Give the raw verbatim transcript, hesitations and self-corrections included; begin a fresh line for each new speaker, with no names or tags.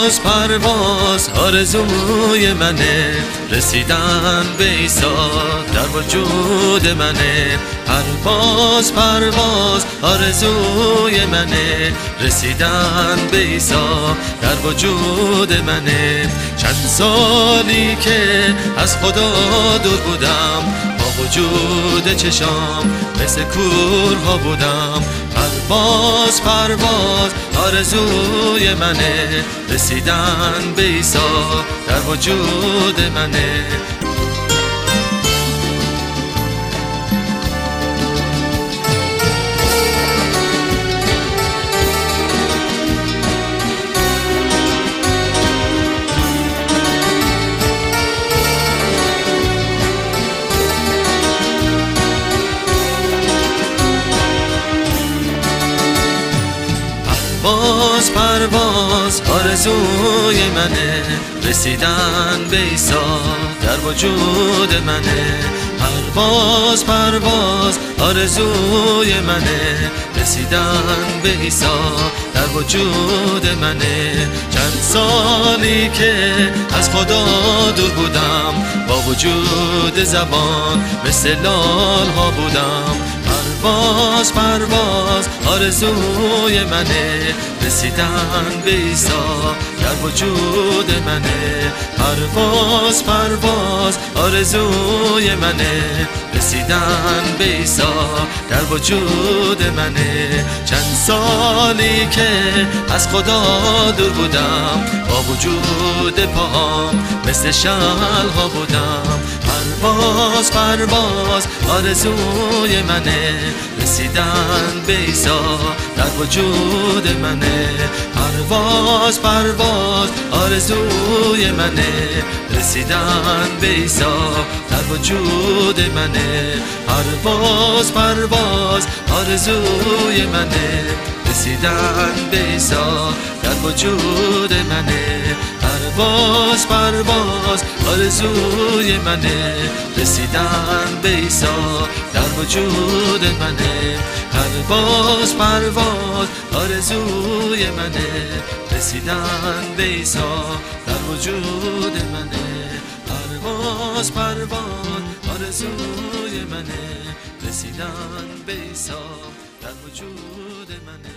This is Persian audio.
پرواز پرواز آرزوی منه، رسیدن به عیسی در وجود منه. پرواز پرواز آرزوی منه، رسیدن به عیسی در وجود منه. چند سالی که از خدا دور بودم، با وجود چشام مثل کورها بودم. پرواز پرواز آرزوی منه، رسیدن به عیسی در وجود منه. پرواز پرواز آرزوی منه، رسیدن به عیسی در وجود منه. پرواز پرواز آرزوی منه، رسیدن به عیسی در وجود منه. چند سالی که از خدا دور بودم، با وجود زبان مثل لال ها بودم. پرواز پرواز آرزوی منه، رسیدن به عیسی در وجود منه. پرواز پرواز آرزوی منه، رسیدن به عیسی در وجود منه. چند سالی که از خدا دور بودم، با وجود پاهم مثل شعل ها بودم. پرواز پرواز آرزوی منه، رسیدن به عیسی در وجود منه. پرواز پرواز آرزوی منه، رسیدن به عیسی در وجود منه. پرواز پرواز آرزوی منه، رسیدن به عیسی در وجود منه. پرواز پرواز آرزوی منه، رسیدن به عیسی در وجود منه. پرواز پرواز آرزوی منه، رسیدن به عیسی در وجود منه. پرواز پرواز آرزوی منه، رسیدن به عیسی در وجود منه.